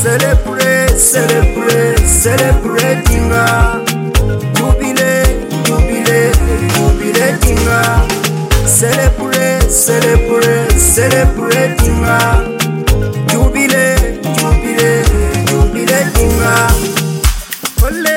Celebrate, celebrate, celebrating jubilee, jubilee, jubilating celebrate, celebrate, celebrating jubilee, jubilee, jubilating ole,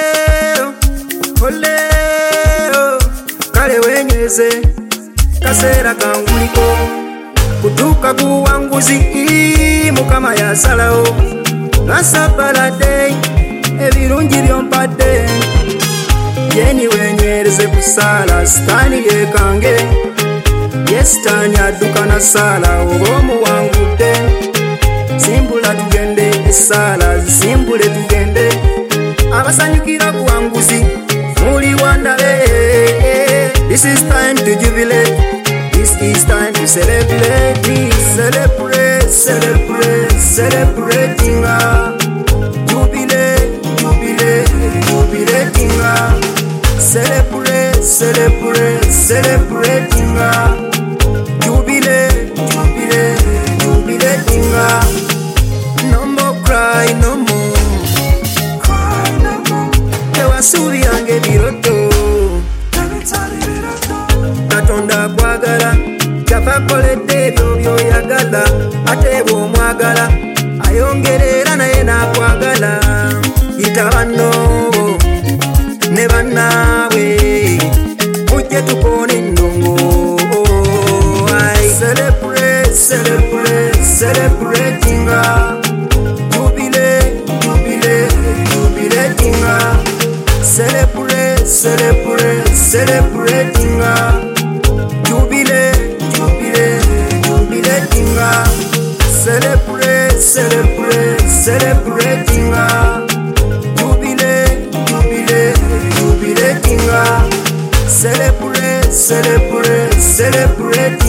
ole, kale wenyeze kasera kanguliko kutuka kuwanguzi mukama ya salao nasapalade ebirungi byompadde yeni wenyereze kusala stani yekange yestani aduka na sala omuwangudde simbula tugende esala zisimbule tugende abasanyukira kuwanguzi muli wandale. This is time to jubilate, this is time to celebrate, celebrate, celebrate, celebrating jubilee, jubilee, jubilating celebrate, celebrate, celebrating jubilee, jubilee, jubilating no more cry, no more cry, no more ewasubi yange biroto Katonda kwagala kyafakoledde ebyo byoyagala ate bw'omwagala ayongerera naye n'akwagala yita banno ne bannaabwe mujje tukoona ennongo. Celebrate, celebrate, celebrating jubilee, jubilee, jubilating celebrate, celebrate, celebrating jubilee, jubilee, jubilating celebrate, celebrate, celebrating jubilee, jubilee, jubilating celebrate, celebrate, celebrating